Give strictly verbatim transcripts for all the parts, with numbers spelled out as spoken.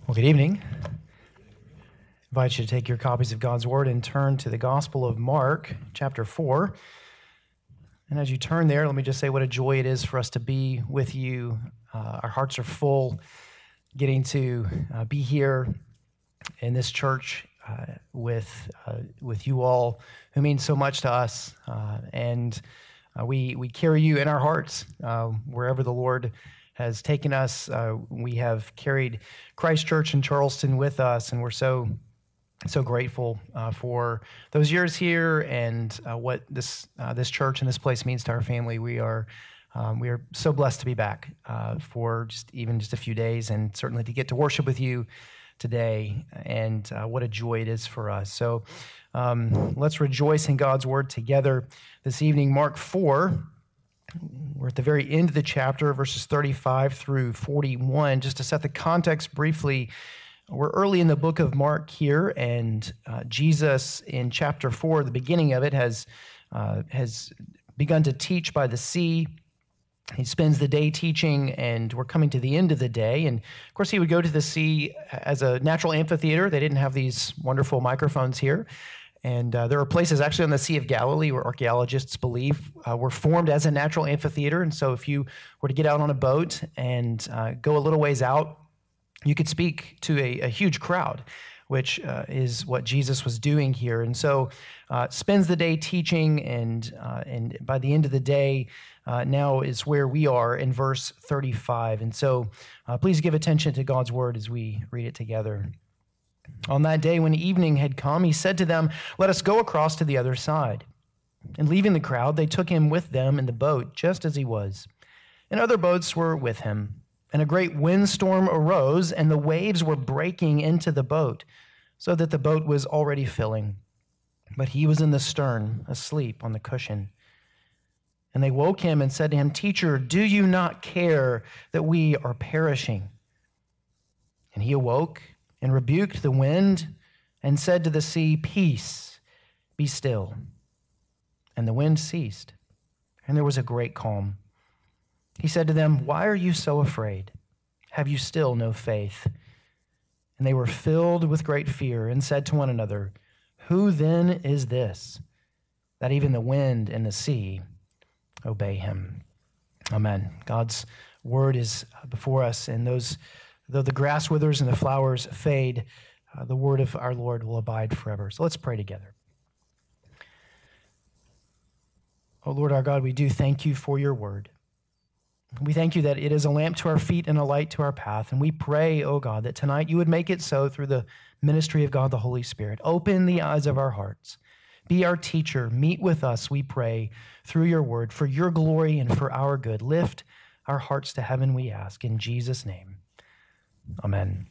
Well, good evening. I invite you to take your copies of God's Word and turn to the Gospel of Mark, chapter four. And as you turn there, let me just say what a joy it is for us to be with you. Uh, our hearts are full getting to uh, be here in this church uh, with uh, with you all who mean so much to us. Uh, and uh, we, we carry you in our hearts uh, wherever the Lord has taken us. Uh, we have carried Christ Church in Charleston with us, and we're so so grateful uh, for those years here and uh, what this uh, this church and this place means to our family. We are um, we are so blessed to be back uh, for just even just a few days, and certainly to get to worship with you today. And uh, what a joy it is for us. So um, let's rejoice in God's Word together this evening. Mark four. We're at the very end of the chapter, verses thirty-five through forty-one. Just to set the context briefly, we're early in the book of Mark here, and uh, Jesus in chapter four, the beginning of it, has uh, has begun to teach by the sea. He spends the day teaching, and we're coming to the end of the day. And of course, he would go to the sea as a natural amphitheater. They didn't have these wonderful microphones here. And uh, there are places actually on the Sea of Galilee where archaeologists believe uh, were formed as a natural amphitheater. And so if you were to get out on a boat and uh, go a little ways out, you could speak to a, a huge crowd, which uh, is what Jesus was doing here. And so uh, spends the day teaching, and uh, and by the end of the day, uh, now is where we are in verse thirty-five. And so uh, please give attention to God's word as we read it together. On that day, when evening had come, he said to them, "Let us go across to the other side." And leaving the crowd, they took him with them in the boat, just as he was. And other boats were with him. And a great windstorm arose, and the waves were breaking into the boat, so that the boat was already filling. But he was in the stern, asleep on the cushion. And they woke him and said to him, "Teacher, do you not care that we are perishing?" And he awoke and rebuked the wind, and said to the sea, "Peace, be still." And the wind ceased, and there was a great calm. He said to them, "Why are you so afraid? Have you still no faith?" And they were filled with great fear, and said to one another, "Who then is this, that even the wind and the sea obey him?" Amen. God's word is before us, and those Though the grass withers and the flowers fade, uh, the word of our Lord will abide forever. So let's pray together. Oh Lord our God, we do thank you for your word. We thank you that it is a lamp to our feet and a light to our path. And we pray, oh God, that tonight you would make it so through the ministry of God the Holy Spirit. Open the eyes of our hearts. Be our teacher. Meet with us, we pray, through your word, for your glory and for our good. Lift our hearts to heaven, we ask, in Jesus' name. Amen.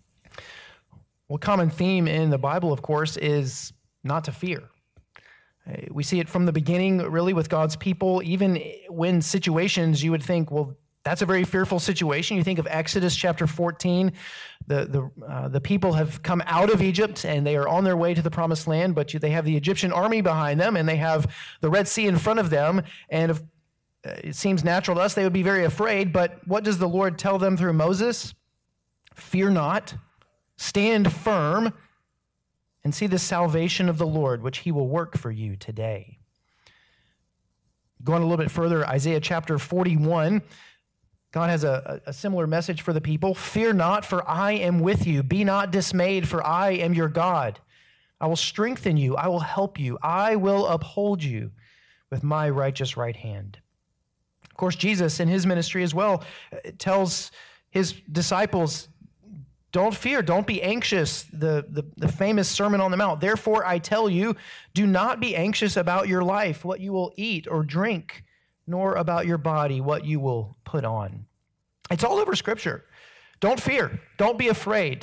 Well, common theme in the Bible, of course, is not to fear. We see it from the beginning, really, with God's people. Even when situations you would think, well, that's a very fearful situation. You think of Exodus chapter fourteen. The the uh, the people have come out of Egypt, and they are on their way to the promised land, but they have the Egyptian army behind them, and they have the Red Sea in front of them. And if, uh, it seems natural to us, they would be very afraid. But what does the Lord tell them through Moses? Fear not, stand firm, and see the salvation of the Lord, which he will work for you today. Going a little bit further, Isaiah chapter forty-one, God has a, a similar message for the people. "Fear not, for I am with you. Be not dismayed, for I am your God. I will strengthen you. I will help you. I will uphold you with my righteous right hand." Of course, Jesus in his ministry as well tells his disciples, don't fear, don't be anxious, the, the, the famous Sermon on the Mount. "Therefore, I tell you, do not be anxious about your life, what you will eat or drink, nor about your body, what you will put on." It's all over Scripture. Don't fear. Don't be afraid.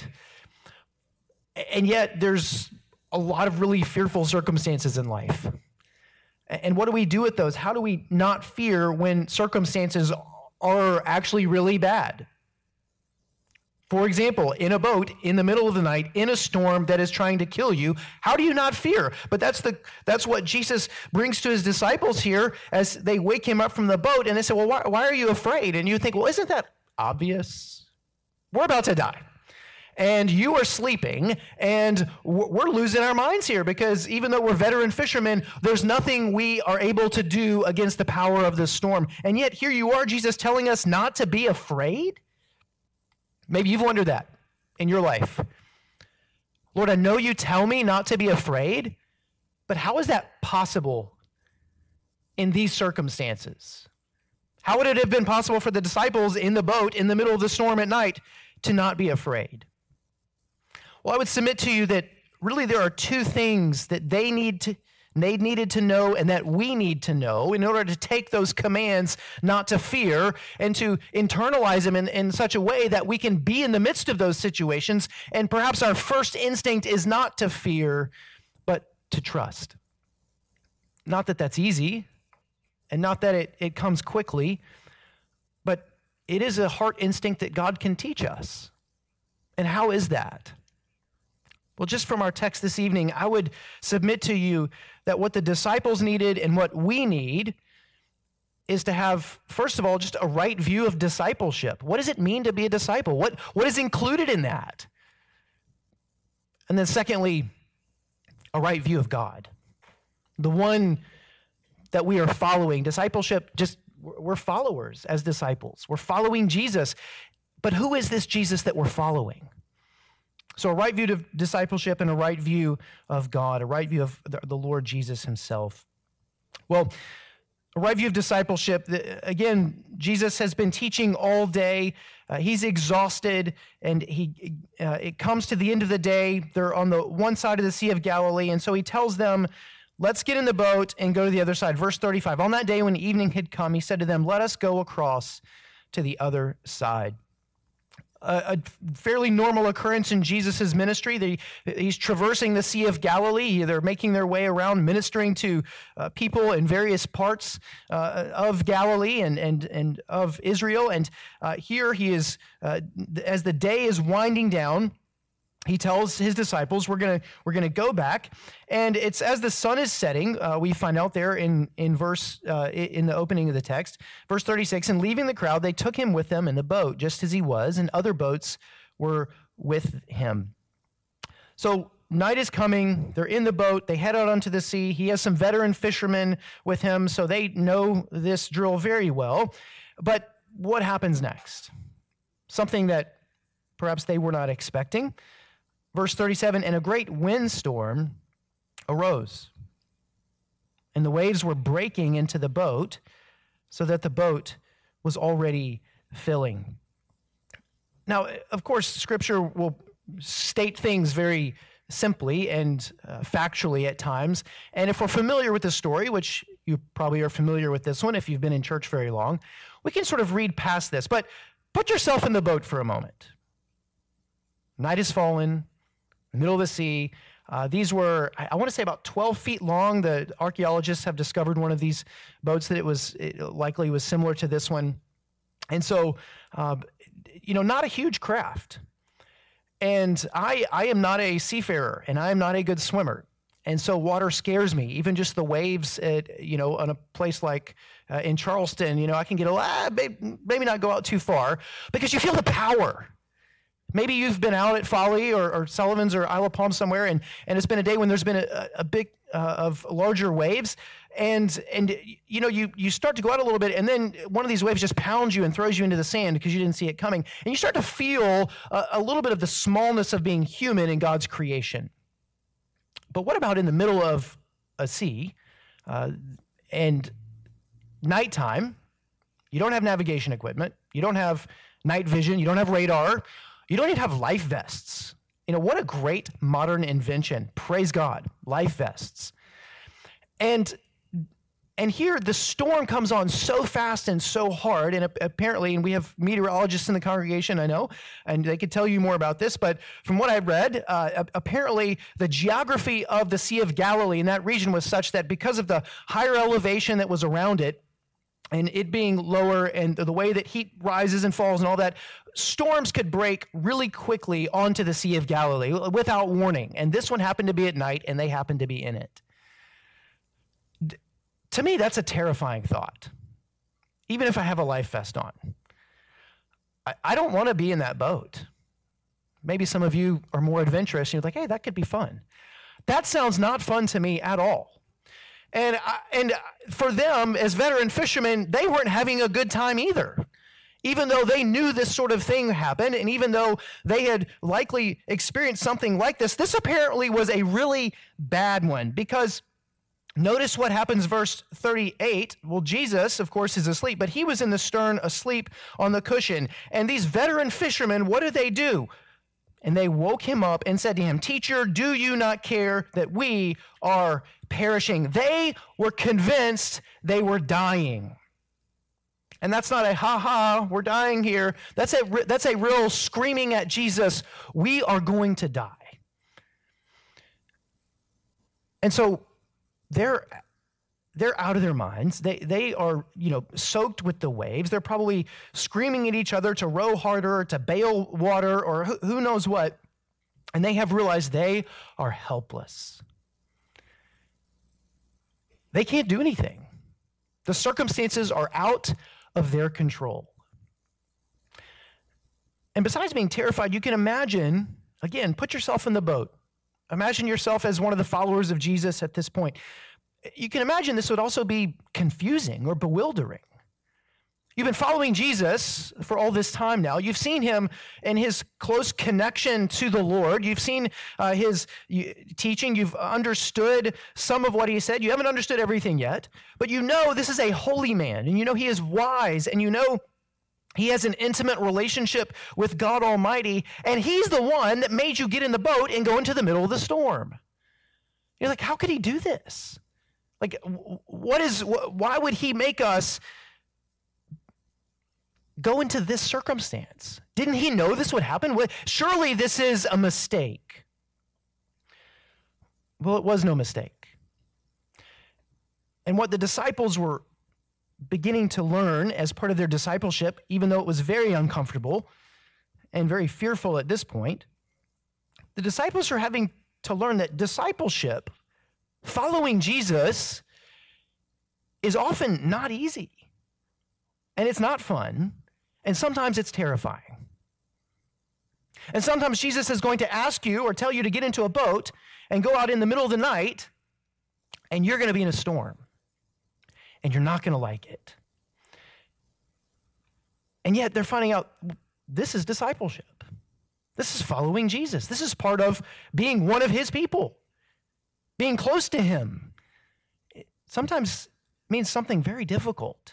And yet, there's a lot of really fearful circumstances in life. And what do we do with those? How do we not fear when circumstances are actually really bad? For example, in a boat, in the middle of the night, in a storm that is trying to kill you, how do you not fear? But that's the that's what Jesus brings to his disciples here as they wake him up from the boat, and they say, well, why, why are you afraid? And you think, well, isn't that obvious? We're about to die. and you are sleeping, and we're losing our minds here because even though we're veteran fishermen, there's nothing we are able to do against the power of the storm. And yet here you are, Jesus telling us not to be afraid. Maybe you've wondered that in your life. Lord, I know you tell me not to be afraid, but how is that possible in these circumstances? How would it have been possible for the disciples in the boat in the middle of the storm at night to not be afraid? Well, I would submit to you that really there are two things that they need to they needed to know and that we need to know in order to take those commands not to fear and to internalize them in, in such a way that we can be in the midst of those situations, and perhaps our first instinct is not to fear, but to trust. Not that that's easy, and not that it, it comes quickly, but it is a heart instinct that God can teach us. And how is that? Well, just from our text this evening, I would submit to you that what the disciples needed and what we need is to have, first of all, just a right view of discipleship. What does it mean to be a disciple? What, what is included in that? And then secondly, a right view of God. The one that we are following. Discipleship, just we're followers as disciples. We're following Jesus. But who is this Jesus that we're following? So a right view of discipleship and a right view of God, a right view of the Lord Jesus himself. Well, a right view of discipleship, again, Jesus has been teaching all day. Uh, he's exhausted, and he uh, it comes to the end of the day. They're on the one side of the Sea of Galilee, and so he tells them, let's get in the boat and go to the other side. Verse thirty-five, on that day when evening had come, he said to them, let us go across to the other side. A, a fairly normal occurrence in Jesus' ministry. They, he's traversing the Sea of Galilee. They're making their way around, ministering to uh, people in various parts uh, of Galilee and, and, and of Israel. And uh, here he is, uh, as the day is winding down, he tells his disciples, we're going to we're gonna go back. And it's as the sun is setting, uh, we find out there in, in verse uh, in the opening of the text, verse thirty-six, and leaving the crowd, they took him with them in the boat, just as he was, and other boats were with him. So night is coming, they're in the boat, they head out onto the sea. He has some veteran fishermen with him, so they know this drill very well. But what happens next? Something that perhaps they were not expecting. Verse thirty-seven, and a great windstorm arose, and the waves were breaking into the boat so that the boat was already filling. Now, of course, Scripture will state things very simply and uh, factually at times, and if we're familiar with the story, which you probably are familiar with this one if you've been in church very long, we can sort of read past this, but put yourself in the boat for a moment. Night has fallen, middle of the sea. Uh, these were, I, I want to say, about twelve feet long. The archaeologists have discovered one of these boats that it was it likely was similar to this one. And so, uh, you know, not a huge craft. And I, I am not a seafarer, and I am not a good swimmer. And so water scares me. Even just the waves at, you know, on a place like uh, in Charleston, you know, I can get a, ah, maybe not go out too far because you feel the power. Maybe you've been out at Folly or, or Sullivan's or Isle of Palm somewhere, and, and it's been a day when there's been a, a big uh, of larger waves, and and you know you you start to go out a little bit, and then one of these waves just pounds you and throws you into the sand because you didn't see it coming, and you start to feel a, a little bit of the smallness of being human in God's creation. But what about in the middle of a sea uh, and nighttime? You don't have navigation equipment. You don't have night vision. You don't have radar. You don't even have life vests. You know, what a great modern invention. Praise God, life vests. And and here the storm comes on so fast and so hard, and apparently, and we have meteorologists in the congregation, I know, and they could tell you more about this, but from what I read, uh, apparently the geography of the Sea of Galilee in that region was such that because of the higher elevation that was around it, and it being lower and the way that heat rises and falls and all that, storms could break really quickly onto the Sea of Galilee without warning. And this one happened to be at night, and they happened to be in it. D- to me, that's a terrifying thought, even if I have a life vest on. I, I don't want to be in that boat. Maybe some of you are more adventurous, and you're like, hey, that could be fun. That sounds not fun to me at all. And, I, and for them, as veteran fishermen, they weren't having a good time either. Even though they knew this sort of thing happened, and even though they had likely experienced something like this, this apparently was a really bad one, because notice what happens, verse thirty-eight. Well, Jesus, of course, is asleep, but he was in the stern asleep on the cushion. And these veteran fishermen, what do they do? And they woke him up and said to him, "Teacher, do you not care that we are perishing?" They were convinced they were dying. And that's not a ha-ha, we're dying here. That's a, that's a real screaming at Jesus, we are going to die. And so they're they're out of their minds. They they are, you know, soaked with the waves. They're probably screaming at each other to row harder, to bail water, or who, who knows what. And they have realized they are helpless. They can't do anything. The circumstances are out of their control. And besides being terrified, you can imagine, again, put yourself in the boat. Imagine yourself as one of the followers of Jesus at this point. You can imagine this would also be confusing or bewildering. You've been following Jesus for all this time now. You've seen him in his close connection to the Lord. You've seen uh, his teaching. You've understood some of what he said. You haven't understood everything yet, but you know this is a holy man, and you know he is wise, and you know he has an intimate relationship with God Almighty, and he's the one that made you get in the boat and go into the middle of the storm. You're like, how could he do this? Like, what is, why would he make us go into this circumstance? Didn't he know this would happen? Surely this is a mistake. Well, it was no mistake. And what the disciples were beginning to learn as part of their discipleship, even though it was very uncomfortable and very fearful at this point, the disciples are having to learn that discipleship, following Jesus, is often not easy. And it's not fun. And sometimes it's terrifying. And sometimes Jesus is going to ask you or tell you to get into a boat and go out in the middle of the night, and you're going to be in a storm. And you're not going to like it. And yet they're finding out this is discipleship. This is following Jesus. This is part of being one of his people. Being close to him. It sometimes means something very difficult.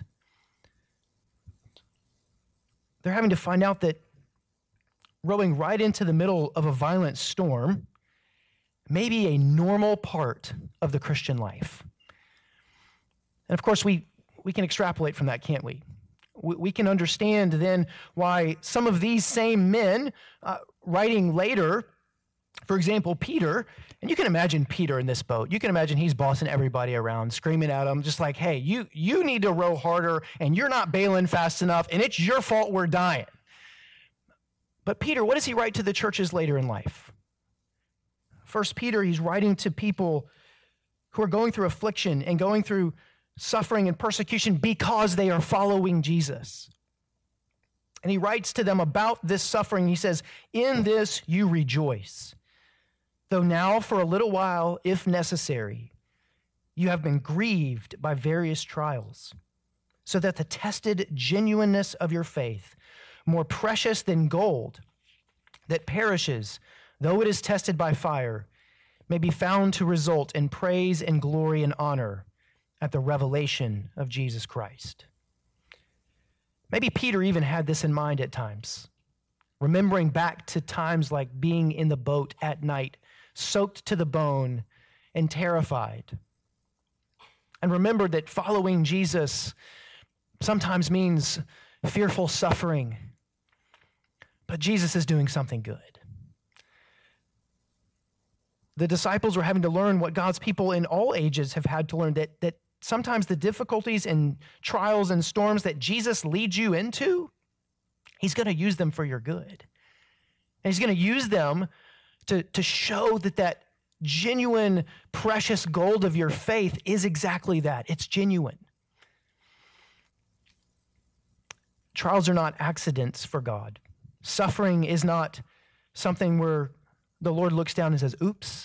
They're having to find out that rowing right into the middle of a violent storm may be a normal part of the Christian life. And of course, we, we can extrapolate from that, can't we? We, we can understand then why some of these same men uh, writing later, for example, Peter, and you can imagine Peter in this boat. You can imagine he's bossing everybody around, screaming at them, just like, hey, you, you need to row harder, and you're not bailing fast enough, and it's your fault we're dying. But Peter, what does he write to the churches later in life? First Peter, he's writing to people who are going through affliction and going through suffering and persecution because they are following Jesus. And he writes to them about this suffering. He says, in this you rejoice. Though now for a little while, if necessary, you have been grieved by various trials, so that the tested genuineness of your faith, more precious than gold that perishes, though it is tested by fire, may be found to result in praise and glory and honor at the revelation of Jesus Christ. Maybe Peter even had this in mind at times, remembering back to times like being in the boat at night, soaked to the bone and terrified. And remembered that following Jesus sometimes means fearful suffering, but Jesus is doing something good. The disciples were having to learn what God's people in all ages have had to learn, that, that sometimes the difficulties and trials and storms that Jesus leads you into, he's going to use them for your good. And he's going to use them to, to show that that genuine, precious gold of your faith is exactly that. It's genuine. Trials are not accidents for God. Suffering is not something where the Lord looks down and says, oops.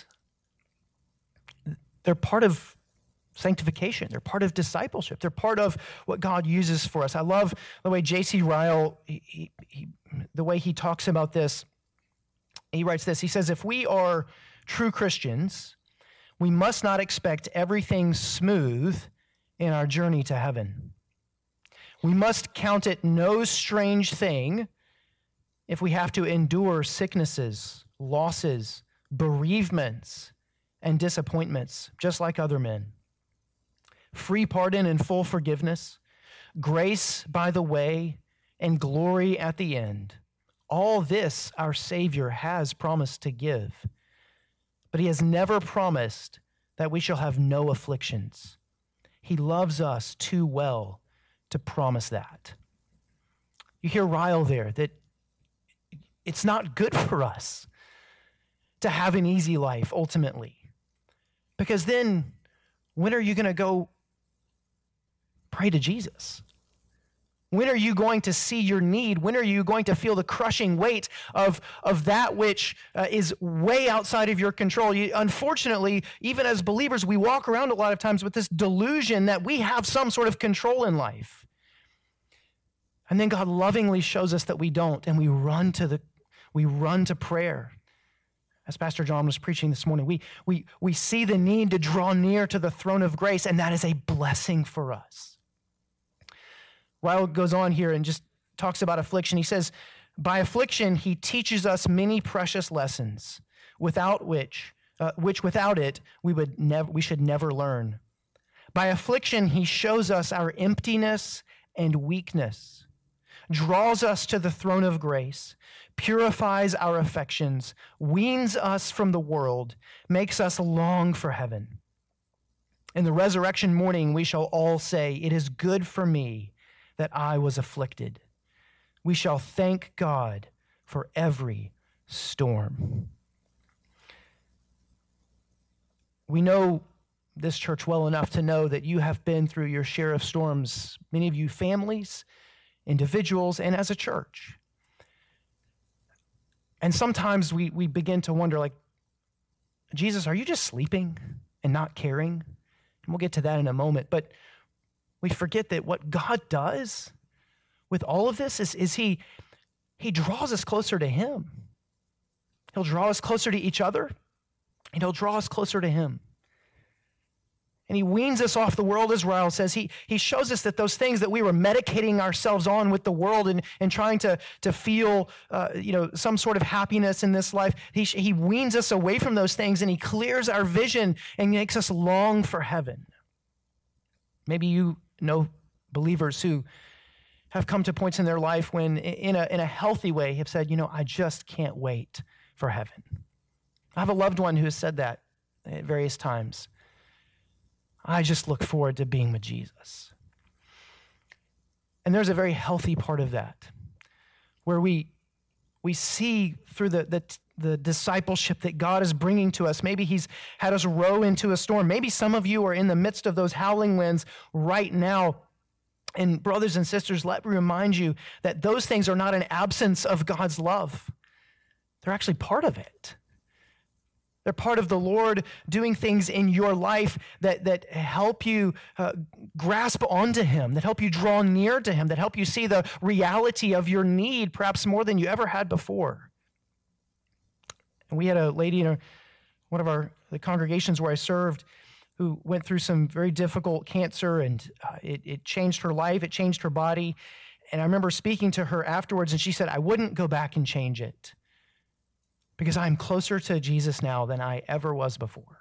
They're part of sanctification. They're part of discipleship. They're part of what God uses for us. I love the way J C Ryle, he, he, he, the way he talks about this. He writes this. He says, if we are true Christians, we must not expect everything smooth in our journey to heaven. We must count it no strange thing if we have to endure sicknesses, losses, bereavements, and disappointments, just like other men. Free pardon and full forgiveness, grace by the way, and glory at the end. All this our Savior has promised to give. But he has never promised that we shall have no afflictions. He loves us too well to promise that. You hear Ryle there, that it's not good for us to have an easy life ultimately. Because then, when are you going to go pray to Jesus? When are you going to see your need? When are you going to feel the crushing weight of, of that which uh, is way outside of your control? You, unfortunately, even as believers, we walk around a lot of times with this delusion that we have some sort of control in life. And then God lovingly shows us that we don't, and we run to the we run to prayer. As Pastor John was preaching this morning, we, we, we see the need to draw near to the throne of grace, and that is a blessing for us. Ryle goes on here and just talks about affliction. He says, by affliction, he teaches us many precious lessons, without which, uh, which without it, we would never, we should never learn. By affliction, he shows us our emptiness and weakness, draws us to the throne of grace, purifies our affections, weans us from the world, makes us long for heaven. In the resurrection morning, we shall all say, it is good for me that I was afflicted. We shall thank God for every storm. We know this church well enough to know that you have been through your share of storms, many of you families, individuals, and as a church. And sometimes we, we begin to wonder, like, Jesus, are you just sleeping and not caring? And we'll get to that in a moment. But we forget that what God does with all of this is, is he, he draws us closer to him. He'll draw us closer to each other, and he'll draw us closer to him. And he weans us off the world, as Ryle says. He, he shows us that those things that we were medicating ourselves on with the world and, and trying to, to feel uh, you know, some sort of happiness in this life, he, he weans us away from those things, and he clears our vision and makes us long for heaven. Maybe you know believers who have come to points in their life when, in a, in a healthy way, have said, you know, I just can't wait for heaven. I have a loved one who has said that at various times. I just look forward to being with Jesus. And there's a very healthy part of that, where we we see through the, the, the discipleship that God is bringing to us. Maybe he's had us row into a storm. Maybe some of you are in the midst of those howling winds right now. And brothers and sisters, let me remind you that those things are not an absence of God's love. They're actually part of it. They're part of the Lord doing things in your life that, that help you uh, grasp onto him, that help you draw near to him, that help you see the reality of your need, perhaps more than you ever had before. And we had a lady in a, one of our the congregations where I served who went through some very difficult cancer, and uh, it, it changed her life, it changed her body. And I remember speaking to her afterwards, and she said, I wouldn't go back and change it, because I'm closer to Jesus now than I ever was before.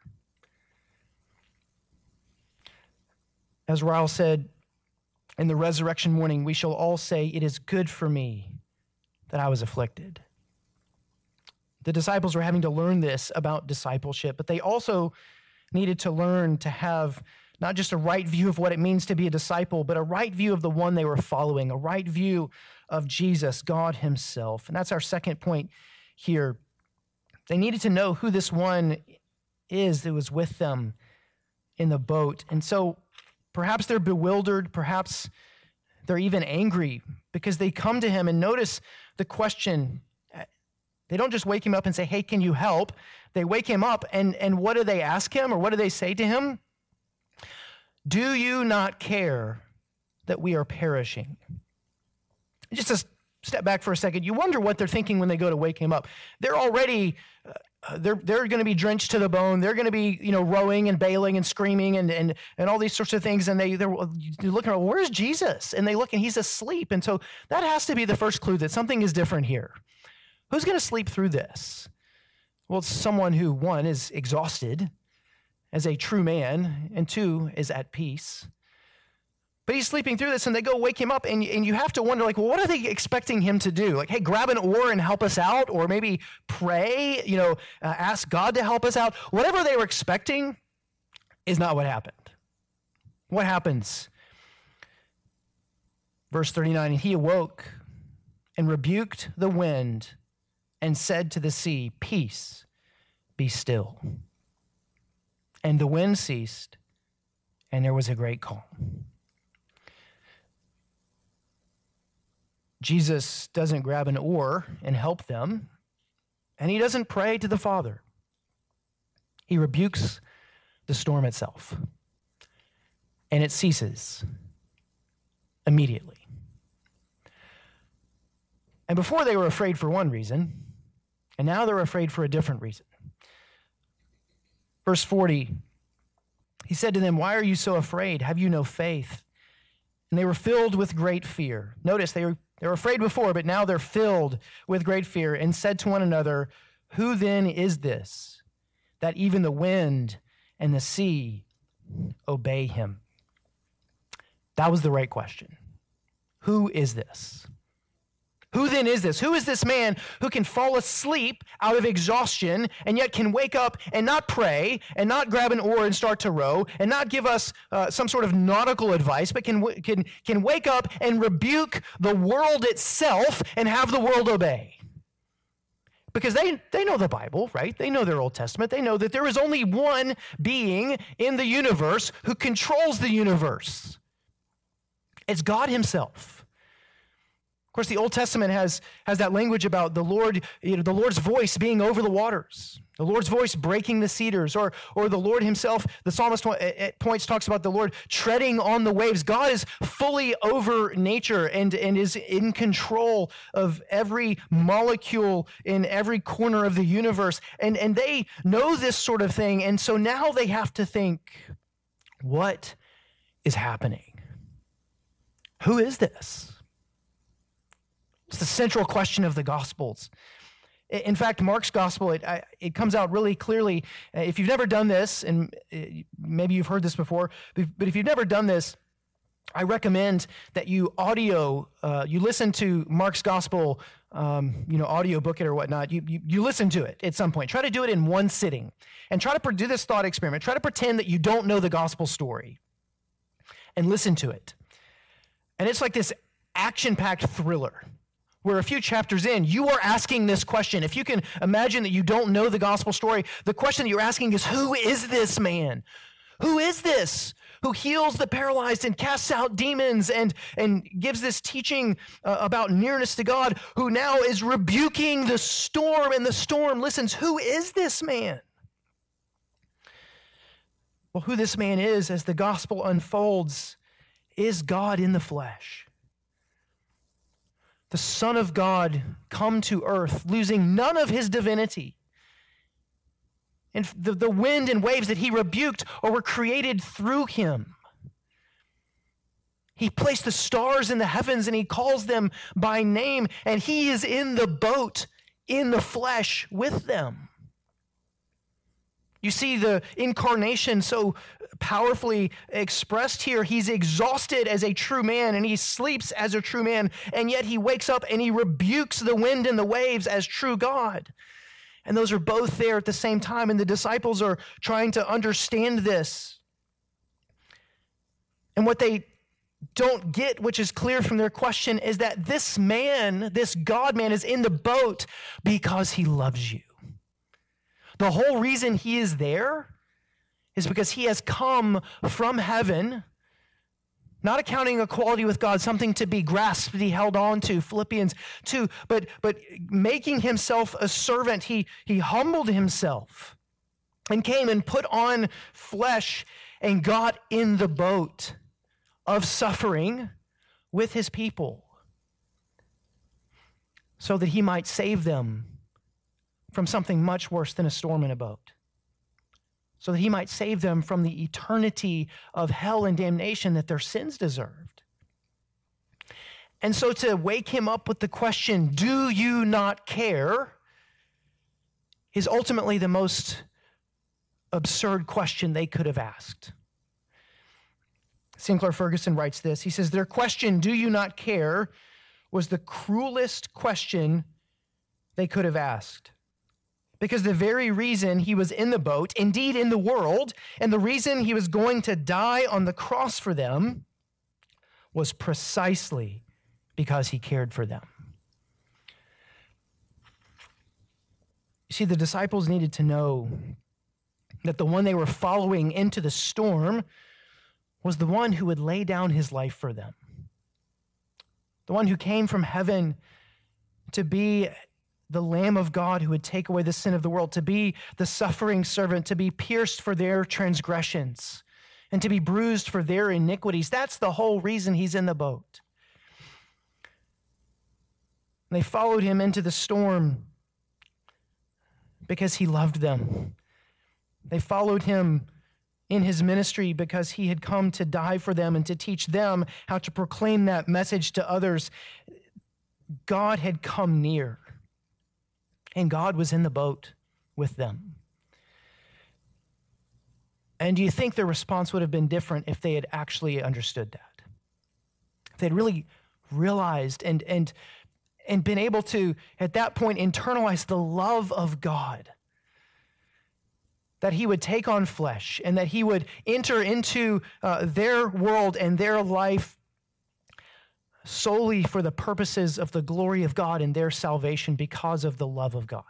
As Ryle said, in the resurrection morning, we shall all say, it is good for me that I was afflicted. The disciples were having to learn this about discipleship, but they also needed to learn to have not just a right view of what it means to be a disciple, but a right view of the one they were following, a right view of Jesus, God himself. And that's our second point here. They needed to know who this one is that was with them in the boat. And so perhaps they're bewildered, perhaps they're even angry, because they come to him and notice the question, They don't just wake him up and say, hey, can you help? They wake him up, and, and what do they ask him, or what do they say to him? Do you not care that we are perishing? Just to step back for a second, you wonder what they're thinking when they go to wake him up. They're already, uh, they're, they're going to be drenched to the bone. They're going to be, you know, rowing and bailing and screaming and, and, and all these sorts of things. And they, they're looking around, where's Jesus? And they look and he's asleep. And so that has to be the first clue that something is different here. Who's going to sleep through this? Well, it's someone who, one, is exhausted as a true man, and two, is at peace. But he's sleeping through this, and they go wake him up, and, and you have to wonder, like, well, what are they expecting him to do? Like, hey, grab an oar and help us out, or maybe pray, you know, uh, ask God to help us out. Whatever they were expecting is not what happened. What happens? Verse thirty-nine, and he awoke and rebuked the wind and said to the sea, peace, be still. And the wind ceased, and there was a great calm. Jesus doesn't grab an oar and help them, and he doesn't pray to the Father. He rebukes the storm itself, and it ceases immediately. And before they were afraid for one reason, and now they're afraid for a different reason. Verse forty, he said to them, why are you so afraid? Have you no faith? And they were filled with great fear. Notice they were, they were afraid before, but now they're filled with great fear and said to one another, who then is this that even the wind and the sea obey him? That was the right question. Who is this? Who then is this? Who is this man who can fall asleep out of exhaustion and yet can wake up and not pray and not grab an oar and start to row and not give us uh, some sort of nautical advice, but can, can, can wake up and rebuke the world itself and have the world obey? Because they, they know the Bible, right? They know their Old Testament. They know that there is only one being in the universe who controls the universe. It's God himself. Of course, the Old Testament has, has that language about the Lord, you know, the Lord's voice being over the waters, the Lord's voice breaking the cedars, or, or the Lord himself. The psalmist at points talks about the Lord treading on the waves. God is fully over nature and, and is in control of every molecule in every corner of the universe. And, and they know this sort of thing. And so now they have to think, what is happening? Who is this? It's the central question of the Gospels. In fact, Mark's Gospel, it, it comes out really clearly. If you've never done this, and maybe you've heard this before, but if you've never done this, I recommend that you audio, uh, you listen to Mark's Gospel, um, you know, audio book it or whatnot. You, you, you listen to it at some point. Try to do it in one sitting. And try to do this thought experiment. Try to pretend that you don't know the Gospel story. And listen to it. And it's like this action-packed thriller, where a few chapters in, you are asking this question. If you can imagine that you don't know the gospel story, the question that you're asking is, who is this man? Who is this who heals the paralyzed and casts out demons and, and gives this teaching uh, about nearness to God, who now is rebuking the storm, and the storm listens? Who is this man? Well, who this man is, as the gospel unfolds, is God in the flesh. The Son of God come to earth, losing none of his divinity. And the, the wind and waves that he rebuked or were created through him. He placed the stars in the heavens and he calls them by name, and he is in the boat in the flesh with them. You see the incarnation so powerfully expressed here. He's exhausted as a true man, and he sleeps as a true man, and yet he wakes up and he rebukes the wind and the waves as true God. And those are both there at the same time, and the disciples are trying to understand this. And what they don't get, which is clear from their question, is that this man, this God-man, is in the boat because he loves you. The whole reason he is there is because he has come from heaven Not accounting equality with God something to be grasped, that he held on to, Philippians two, but, but making himself a servant, he, he humbled himself and came and put on flesh and got in the boat of suffering with his people so that he might save them from something much worse than a storm in a boat, so that he might save them from the eternity of hell and damnation that their sins deserved. And so to wake him up with the question, do you not care, is ultimately the most absurd question they could have asked. Sinclair Ferguson writes this. He says, their question, do you not care, was the cruelest question they could have asked. Because the very reason he was in the boat, indeed in the world, and the reason he was going to die on the cross for them was precisely because he cared for them. You see, the disciples needed to know that the one they were following into the storm was the one who would lay down his life for them. The one who came from heaven to be the Lamb of God who would take away the sin of the world, to be the suffering servant, to be pierced for their transgressions, and to be bruised for their iniquities. That's the whole reason he's in the boat. And they followed him into the storm because he loved them. They followed him in his ministry because he had come to die for them and to teach them how to proclaim that message to others. God had come near, and God was in the boat with them. And do you think their response would have been different if they had actually understood that? If they'd really realized and, and, and been able to, at that point, internalize the love of God, that he would take on flesh and that he would enter into uh, their world and their life solely for the purposes of the glory of God and their salvation because of the love of God.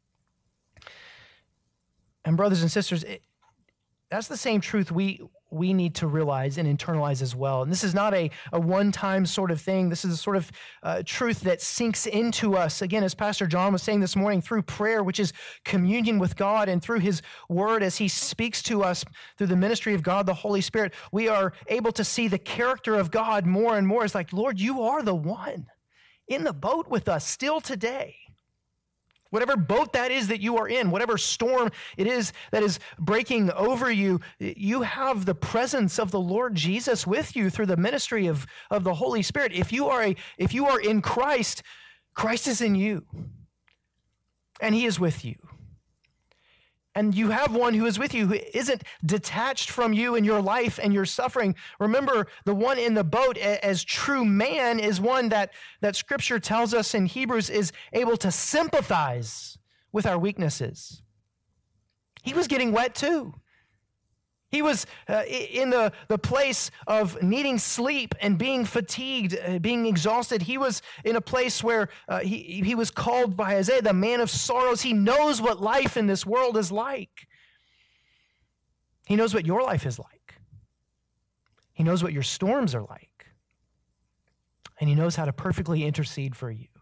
And brothers and sisters, it, that's the same truth we we need to realize and internalize as well. And this is not a, a one-time sort of thing. This is a sort of uh, truth that sinks into us, again, as Pastor John was saying this morning, through prayer, which is communion with God, and through his word as he speaks to us through the ministry of God, the Holy Spirit. We are able to see the character of God more and more. It's like, Lord, you are the one in the boat with us still today. Whatever boat that is that you are in, whatever storm it is that is breaking over you, you have the presence of the Lord Jesus with you through the ministry of, of the Holy Spirit. If you are a, if you are in Christ, Christ is in you, and he is with you. And you have one who is with you, who isn't detached from you and your life and your suffering. Remember, the one in the boat as true man is one that, that Scripture tells us in Hebrews is able to sympathize with our weaknesses. He was getting wet too. He was uh, in the, the place of needing sleep and being fatigued, uh, being exhausted. He was in a place where uh, he, he was called by Isaiah the man of sorrows. He knows what life in this world is like. He knows what your life is like. He knows what your storms are like. And he knows how to perfectly intercede for you.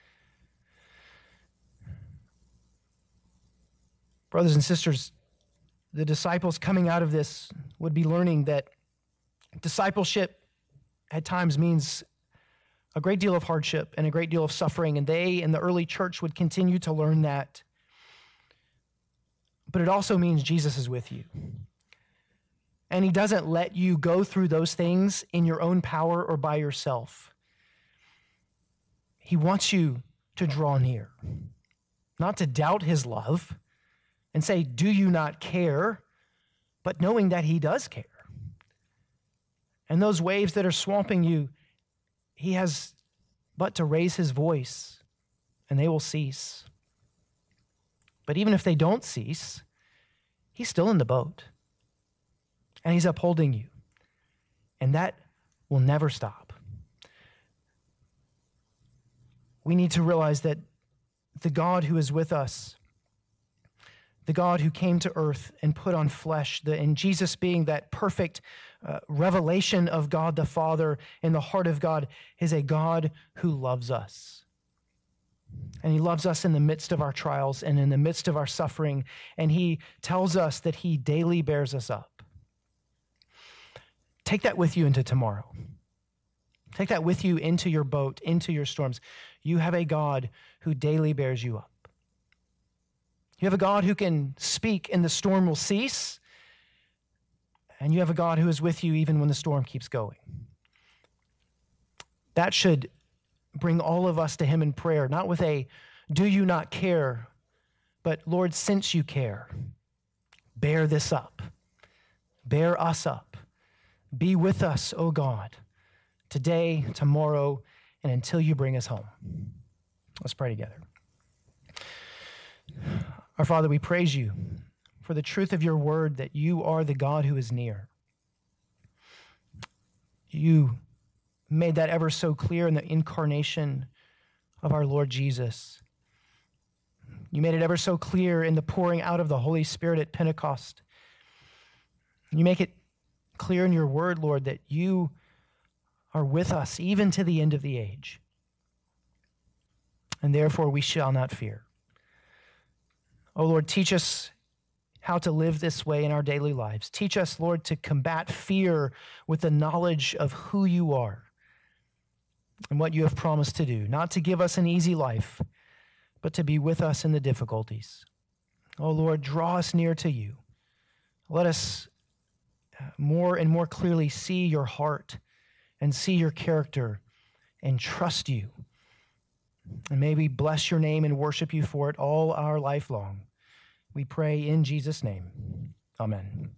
Brothers and sisters, the disciples coming out of this would be learning that discipleship at times means a great deal of hardship and a great deal of suffering, and they in the early church would continue to learn that. But it also means Jesus is with you. And he doesn't let you go through those things in your own power or by yourself. He wants you to draw near, not to doubt his love, and say, do you not care? But knowing that he does care. And those waves that are swamping you, he has but to raise his voice and they will cease. But even if they don't cease, he's still in the boat and he's upholding you. And that will never stop. We need to realize that the God who is with us, the God who came to earth and put on flesh, the, and Jesus being that perfect uh, revelation of God the Father in the heart of God, is a God who loves us. And he loves us in the midst of our trials and in the midst of our suffering, and he tells us that he daily bears us up. Take that with you into tomorrow. Take that with you into your boat, into your storms. You have a God who daily bears you up. You have a God who can speak and the storm will cease. And you have a God who is with you even when the storm keeps going. That should bring all of us to him in prayer, not with a, do you not care? But Lord, since you care, bear this up. Bear us up. Be with us, O God, today, tomorrow, and until you bring us home. Let's pray together. Our Father, we praise you for the truth of your word that you are the God who is near. You made that ever so clear in the incarnation of our Lord Jesus. You made it ever so clear in the pouring out of the Holy Spirit at Pentecost. You make it clear in your word, Lord, that you are with us even to the end of the age. And therefore we shall not fear. Oh, Lord, teach us how to live this way in our daily lives. Teach us, Lord, to combat fear with the knowledge of who you are and what you have promised to do, not to give us an easy life, but to be with us in the difficulties. Oh, Lord, draw us near to you. Let us more and more clearly see your heart and see your character and trust you. And may we bless your name and worship you for it all our life long. We pray in Jesus' name. Amen.